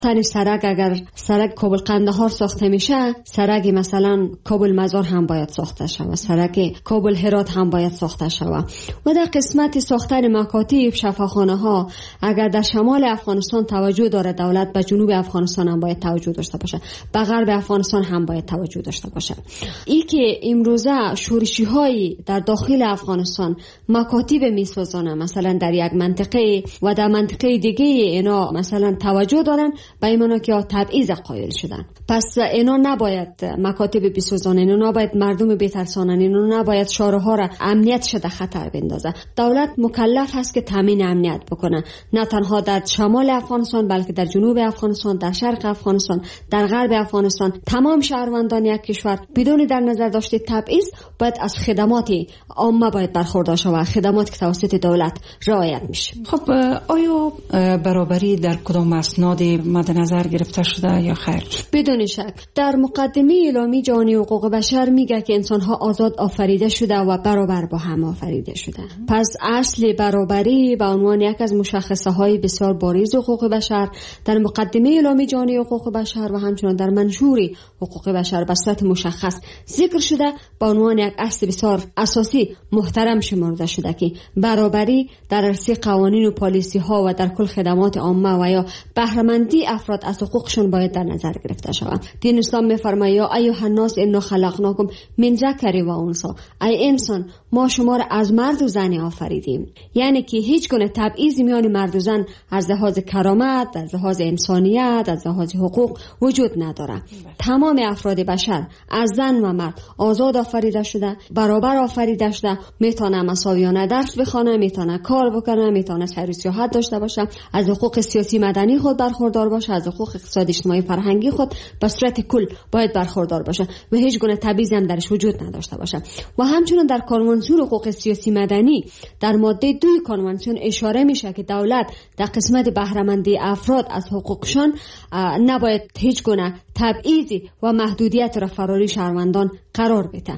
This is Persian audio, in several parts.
تن سرک، اگر سرک کابل قندهار ساخته میشه، سرک مثلا کابل مزار هم باید ساخته شود، سرک کابل هرات هم باید ساخته شود. و در قسمت ساختن مکاتب، شفاخانه ها، اگر در شمال افغانستان توجه داره دولت، به جنوب افغانستان هم باید توجه داشته باشه، به غرب افغانستان هم باید توجه داشته باشه. این که امروزه شورشی های در داخل افغانستان مکاتب میسازانه، مثلا در یک منطقه و در منطقه دیگه اینا مثلا توجه دارن، به اینا که تبعیض قائل شدن. پس اینا نباید مکاتب بسازن، اینا نباید مردم بترسانن، اینا نباید شهرها را امنیت شده خطر بندازه. دولت مکلف هست که تامین امنیت بکنه، نه تنها در شمال افغانستان بلکه در جنوب افغانستان، در شرق افغانستان، در غرب افغانستان. تمام شهروندان یک کشور بدون در نظر داشته تبعیض باید از خدمات عامه باید برخوردار شود، خدمات که توسط دولت رعایت میشه. خب آیا برابری در کدام اسناد مد نظر گرفته شده یا خیر؟ بدون شک در مقدمه اعلامی جهانی حقوق بشر میگه که انسان‌ها آزاد آفریده شده و برابر با هم آفریده شده. پس اصل برابری به عنوان یک از مشخصه‌های بسیار بارز حقوق بشر در مقدمه اعلامی جهانی حقوق بشر و همچنین در منشور حقوق بشر به صورت مشخص ذکر شده، به عنوان یک اصل بسیار اساسی محترم شمرده شده که برابری در عرصه قوانین و پالیسی ها و در کل خدمات عامه و یا بهره‌مندی افراد از حقوقشون باید در نظر گرفته شود. دین اسلام می‌فرماید یا ایها الناس انا خلقناکم من ذکر و انثی، ای انسان ما شما را از مرد و زن آفریدیم. یعنی که هیچ گونه تبعیض میان مرد و زن از لحاظ کرامت، از لحاظ انسانیت، از لحاظ حقوق وجود نداره. تمام افراد بشر از زن و مرد آزاد آفریده شده، برابر آفریده شده، میتونه مساویانه درس بخونه، میتونه کار بکنه، میتونه سیر و سیاحت داشته باشه، از حقوق سیاسی مدنی خود برخوردار باشه، از حقوق اقتصادی اجتماعی فرهنگی خود به صورت کل باید برخوردار باشه و هیچ گونه تبعیض هم درش وجود نداشته باشه. و همچنین در کنوانسیون حقوق سیاسی مدنی در ماده 2 کنوانسیون اشاره میشه که دولت در قسمت بهره‌مندی افراد از حقوقشان نباید هیچ گونه تبعیضی و محدودیت را فراری شهروندان قرار بده.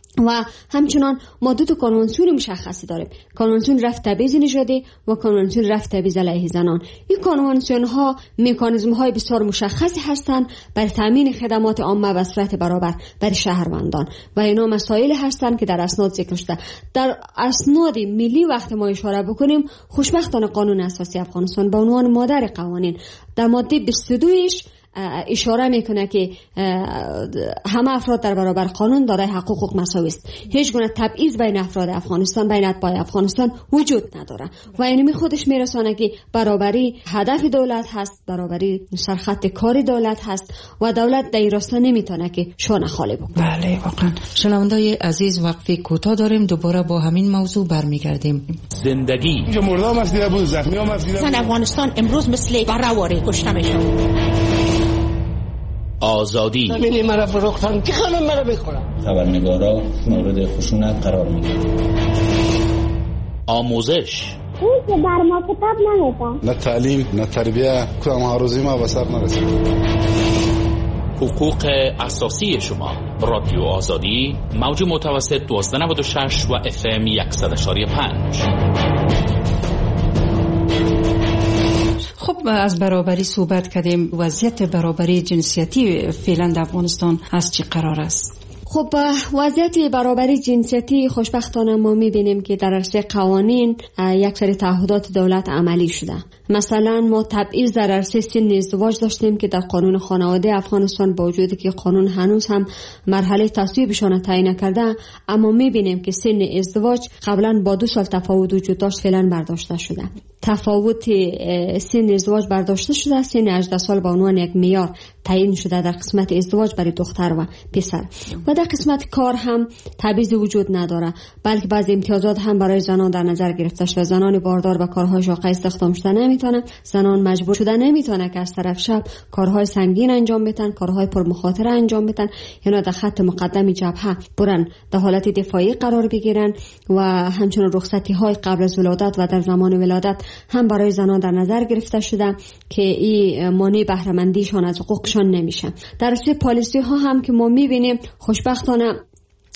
و همچنان ما دو تا کنوانسیون مشخصی داریم، کنوانسیون رفع تبعیض نژادی و کنوانسیون رفع تبعیض علیه زنان. این کنوانسیون ها مکانیزم های بسیار مشخصی هستند برای تامین خدمات عامه به صورت برابر برای شهروندان و اینا مسائل هستند که در اسناد ذکر شده. در اسناد ملی وقت ما اشاره بکنیم، خوشبختانه قانون اساسی افغانستان به عنوان مادر قوانین در ماده 22ش اشاره میکنه که همه افراد در برابر قانون دارای حقوق مساوی است. هیچ گونه تبعیض بین افراد افغانستان، بین اتباع افغانستان وجود نداره و اینمی خودش میرسانه که برابری هدف دولت هست، برابری سرخط کار دولت هست و دولت در این راستا نمیتونه که شانه خالی بکنه. بله واقعا. شنوندای عزیز وقفه کوتاه داریم، دوباره با همین موضوع برمیگردیم. زندگی اینجا مردم از دیده بود، زخمی هم از دیده بود. افغانستان امروز مثل بره‌واری کشته میشه. آزادی همین مرا فروختن که خانم مرا بخورم. خبرنگارا مورد خشونت قرار میگیرن. آموزش اون که بر ما کتاب نمیدن، نه تعلیم نه تربیه، کدام هاروزی ما بسر نرسید. حقوق اساسی شما. رادیو آزادی، موج متوسط 1296 و FM 100.5. خب از برابری صحبت کردیم. وضعیت برابری جنسیتی فعلا در افغانستان از چی قرار است؟ خب وضعیت برابری جنسیتی خوشبختانه ما میبینیم که در عرصه قوانین یک سری تعهدات دولت عملی شده. مثلا ما تبعیض در عرصه سن ازدواج داشتیم که در قانون خانواده افغانستان با وجودی که قانون هنوز هم مرحله تصویبشان تعیین نکرده، اما میبینیم که سن ازدواج قبلا با 2 سال تفاوت وجود داشت، فعلا برداشته شده. تفاوت سن ازدواج برداشته شده، سن 18 سال به عنوان یک معیار تعیین شده در قسمت ازدواج برای دختر و پسر. و در قسمت کار هم تبعیض وجود نداره، بلکه بعضی امتیازات هم برای زنان در نظر گرفته شده. زنان باردار به کارهای شاقه استخدام شده نمیتونه، زنان مجبور شده نمیتونه که از طرف شب کارهای سنگین انجام بدن، کارهای پرمخاطره انجام بدن، یعنی در خط مقدم جبهه برن در حالت دفاعی قرار بگیرن. و همچنین رخصتی های قبل از ولادت و در زمان ولادت هم برای زنان در نظر گرفته شده که این مانع بهره مندیشان از حقوقشان نمیشه. در راسته پالیسی ها هم که ما میبینیم خوشبختانه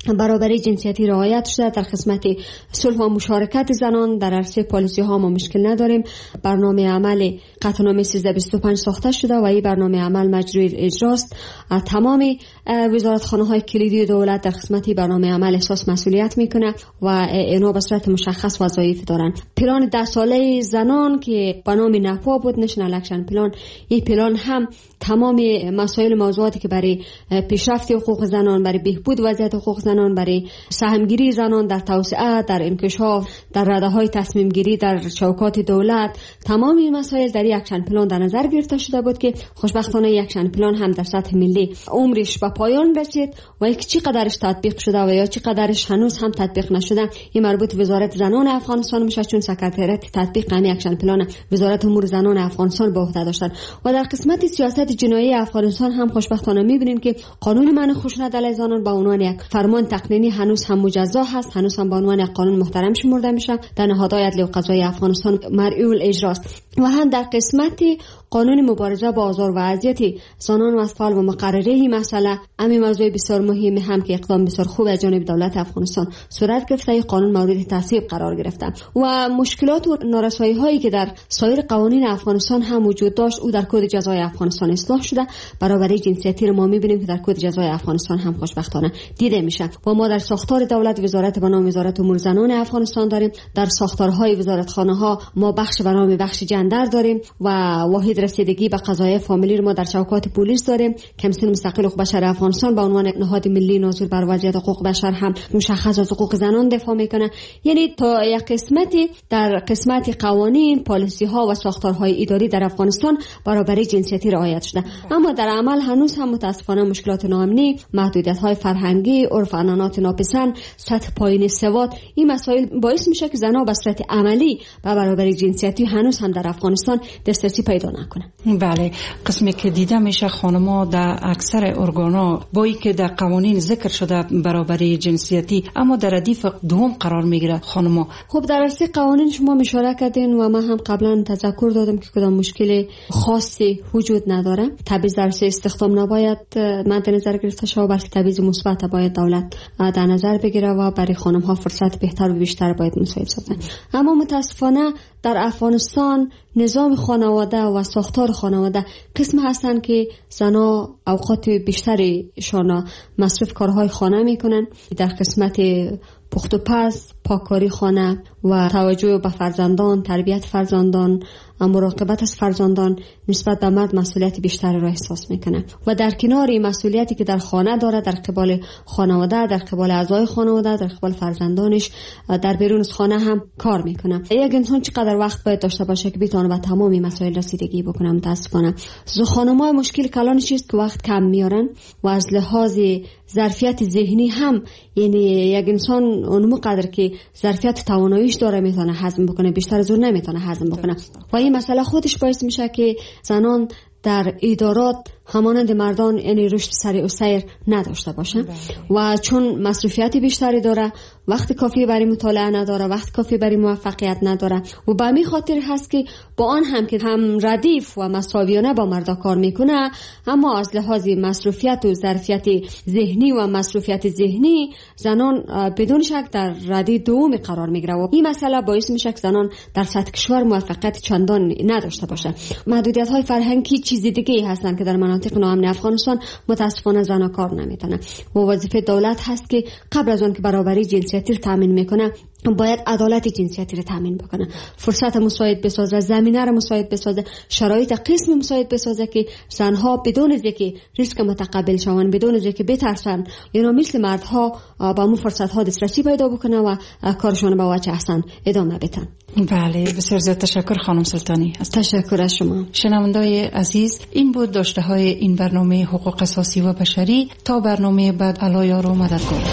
برابری جنسیتی رعایت شده. در قسمت صلح و مشارکت زنان در عرصه پالیسی ها ما مشکل نداریم. برنامه عمل قطعنامه 1325 ساخته شده و این برنامه عمل مجروی اجراست. تمام وزارتخانه های کلیدی دولت در قسمت برنامه عمل احساس مسئولیت میکنه و اینا به صورت مشخص وظایف دارن. پلان 10 ساله زنان که به نام نپا بود، نشنال اکشن پلان، این پلان هم تمام مسائل موضوعاتی که برای پیشرفت حقوق زنان، برای بهبود وضعیت حقوق زنان، برای سهمگیری زنان در توسعه، در انکشاف، در رده‌های تصمیم گیری در چوکات دولت، تمام این مسائل در یک اکشن پلان در نظر گرفته شده بود که خوشبختانه یک اکشن پلان هم در سطح ملی عمرش به پایان رسید و یک چقدرش تطبیق شده و یا چقدرش هنوز هم تطبیق نشده این مربوط وزارت زنان افغانستان میشه، چون سکرتریات تطبیق همین اکشن پلان وزارت امور زنان افغانستان به عهده داشتن. و در قسمت سیاست جنایی افغانستان هم خوشبختانه میبینیم که قانون منع خشونت علیه زنان به عنوان یک فرمان تقنینی هنوز هم مجزا هست، هنوز هم به عنوان یک قانون محترم شمرده میشه، در نهادهای عدلی و قضایی افغانستان مرعی اجراست. و هم در قسمت قانون مبارزه با آزار و اذیت زنان و اطفال و مقرره این مسئله، همین موضوع بسیار مهمی هم که اقدام بسیار خوب از جانب دولت افغانستان صورت گرفته، این قانون مورد تصویب قرار گرفته. و مشکلات و نارسایی هایی که در سایر قوانین افغانستان هم وجود داشت او در کد جزای افغانستان اصلاح شده. برابری جنسیتی رو ما میبینیم که در کد جزای افغانستان هم خوشبختانه دیده میشه. و ما در ساختار دولت وزارت به نام وزارت امور زنان افغانستان داریم. در ساختارهای وزارتخانه ها ما بخش به نام بخش جندر داریم و واحد رسیدگی به قضایای فامیلی رو ما در چوکات پلیس داریم. کمیسیون مستقل حقوق بشر افغانستان به عنوان نهاد ملی ناظر بر وضعیت حقوق بشر هم مشخص از حقوق زنان دفاع میکنه. یعنی تا یک قسمتی در قسمت قوانین، پالیسی ها و ساختارهای اداری در افغانستان برابری جنسیتی رعایت شده، اما در عمل هنوز هم متاسفانه مشکلات ناامنی، محدودیت های فرهنگی، عرف عنعنات ناپسند، سطح پایین سواد، این مسائل باعث میشه که زنها به صورت عملی به برابری جنسیتی هنوز هم در افغانستان دسترسی پیدا نکنه. بله، قسمی که دیده میشه خانم‌ها در اکثر ارگانا با اینکه در قوانین ذکر شده برابری جنسیتی اما در ردیف دوم قرار میگیره خانم‌ها. خب در اصل قوانین شما اشاره کردین و من هم قبلا تذکر دادم که کدام مشکل خاصی وجود نداره. تبعیض در استخدام نباید مد نظر گرفته شود، بلکه تبعیض مثبت باید دولت در نظر بگیره و برای خانم‌ها فرصت بهتر و بیشتر باید مساعد سازن. اما متاسفانه در افغانستان نظام خانواده و ساختار خانواده قسم هستن که زنها اوقات بیشتریشان مصرف کارهای خانه میکنن. در قسمت پخت و پز، پاککاری خانه و توجه به فرزندان، تربیت فرزندان، مراقبت از فرزندان نسبت به مرد مسئولیت بیشتری را احساس میکنه و در کنار این مسئولیتی که در خانه داره، در قبال خانواده، در قبال اعضای خانواده، در قبال فرزندانش، در بیرون از خانه هم کار میکنه. یک انسان چقدر وقت باید داشته باشه که بتونه به تمامی مسائل رسیدگی بکنه؟ متاسفانه خانم‌ها مشکل کلانش چیست که وقت کم میارن و از لحاظ ظرفیت ذهنی هم، یعنی یک انسان اون قدر که ظرفیت تواناییش داره میتونه هضم بکنه، بیشتر از اون نمیتونه هضم بکنه و این مسئله خودش باعث میشه که زنان در ادارات همانند مردان یعنی رشد سریع و سیر نداشته باشه و چون مصروفیت بیشتری داره، وقت کافی برای مطالعه نداره، وقت کافی برای موفقیت نداره و به همین خاطر هست که با آن هم که هم ردیف و مساویانه با مردا کار میکنه، اما از لحاظ مصروفیت و ظرفیت ذهنی و مصروفیت ذهنی زنان بدون شک در ردی دوم قرار میگیره و این مسئله باعث میشه که زنان در سطح کشور موفقیت چندان نداشته باشه. محدودیت های فرهنگی چیز دیگه هستن که در مناطق ناامن افغانستان متاسفانه زنها کار نمیتونن و وظیفه دولت هست که قبل از اون که برابری جنسیتی رو تامین میکنه باید عدالت جنسیتی رو تامین بکنه، فرصت مساعد بسازه، زمینه رو مساعد بسازه، شرایط قسم مساعد بسازه که زنها بدون از اینکه ریسک متقبل شون، بدون از اینکه بترسن، اینا مثل مردها با مو فرصت ها دسترسی پیدا بکنه و کارشون به وجه احسن ادامه بدن. بله، بسیار زیاد تشکر خانم سلطانی. تشکر از شما. شنوندای عزیز، این بود داشته های این برنامه حقوق اساسی و بشری. تا برنامه بعد الله یار و مددکار.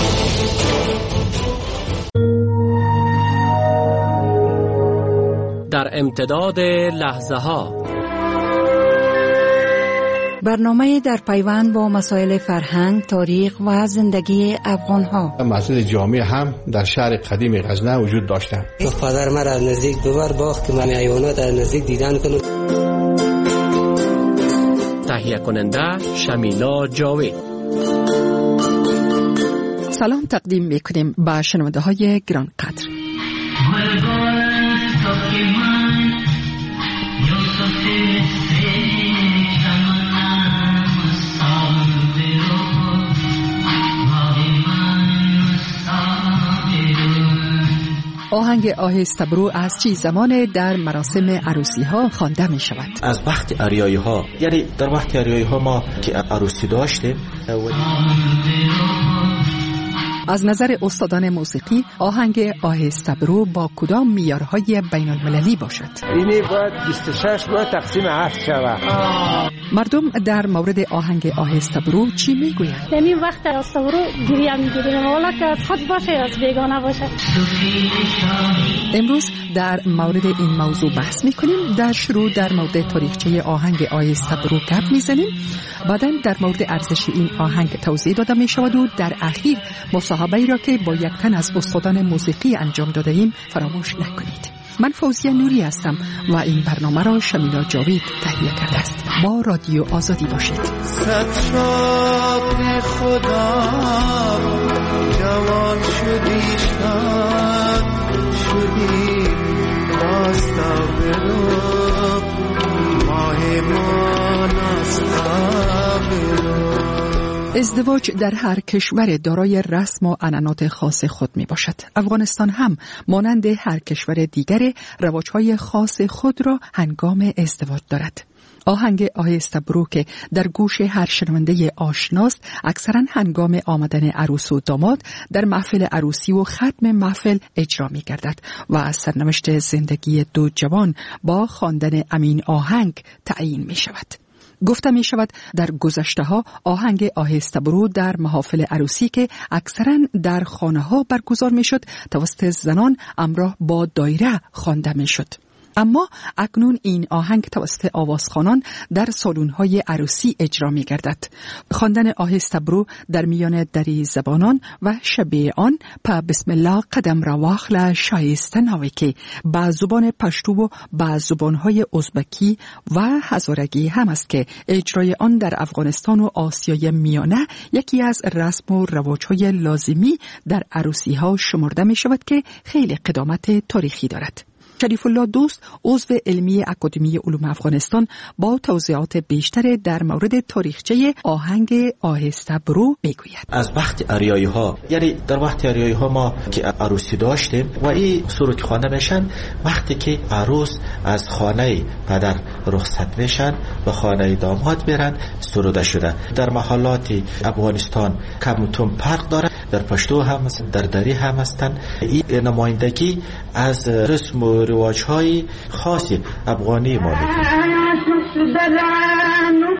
در امتداد لحظه ها برنامه در پیوند با مسائل فرهنگ، تاریخ و زندگی افغان ها. مسجد جامع هم در شهر قدیم غزنه وجود داشته. پدر من از نزدیک ببر باخت که من حیوانات از نزدیک دیدن کنم. تهیه کننده شمیلا جاوید. سلام تقدیم میکنیم به شنونده های گران قدر. آهنگ آهسته برو از چه زمان در مراسم عروسی ها خوانده می شود؟ از وقت عریایی ها، یعنی در وقت عریایی ها ما که عروسی داشتیم. از نظر استادان موسیقی آهنگ آهسته برو با کدام معیارهای بین المللی باشد؟ اینی باید 26 باید تقسیم 7 شود. مردم در مورد آهنگ آهسته برو چی میگویند؟ یعنی وقت آهسته برو گریه میگیریم، ولی که از خود باشه از بیگانه باشه. امروز در مورد این موضوع بحث میکنیم. در شروع در مورد تاریخچه آهنگ آهسته برو گپ میزنیم، بعداً در مورد ارزش این آهنگ توضیح داده میشود و در اخیر مصاحبه‌ای را که با یک تن از استادان موسیقی انجام داده ایم فراموش نکنید. من فوزیه نوری هستم و این برنامه را شمیلا جاوید تهیه کرده است. با رادیو آزادی باشید. صد شاکر خدا جوان شدی شاد شدی راستا برو ماه ما ناستا برو. ازدواج در هر کشور دارای رسم و عنعنات خاص خود می باشد. افغانستان هم مانند هر کشور دیگر رواج‌های خاص خود را هنگام ازدواج دارد. آهنگ آهسته برو که در گوش هر شنونده آشناست اکثرا هنگام آمدن عروس و داماد در محفل عروسی و ختم محفل اجرا می گردد و از سرنوشت زندگی دو جوان با خواندن امین آهنگ تعیین می شود. گفته می شود در گذشته ها آهنگ آهسته برو در محافل عروسی که اکثرا در خانه ها برگزار می شد توسط زنان همراه با دایره خوانده می شد. اما اکنون این آهنگ توسط آوازخوانان در سالن‌های عروسی اجرا می‌گردد. خواندن آهسته برو در میان دری زبانان و شبیه آن په بسم الله قدم را واخله شایسته ناوی که با زبان پشتو و با زبان‌های ازبکی و هزارگی هم است که اجرای آن در افغانستان و آسیای میانه یکی از رسم و رواج‌های لازمی در عروسی‌ها شمرده می‌شود که خیلی قدامت تاریخی دارد. شریف الله دوست عضو علمی اکادمی علوم افغانستان با توضیحات بیشتر در مورد تاریخچه آهنگ آهسته برو میگوید. از وقت عریایی ها، یعنی در وقت عریایی ها ما که عروسی داشتیم و این سرود خوانده میشن وقتی که عروس از خانه پدر رخصت میشن و خانه داماد میرن سروده شده. در محلات افغانستان کم توم فرق داره، در پشتو هم هستن، در دری هم هستن. این نمایندگی از رسم و رواج‌های خاص افغانی ما میکنه.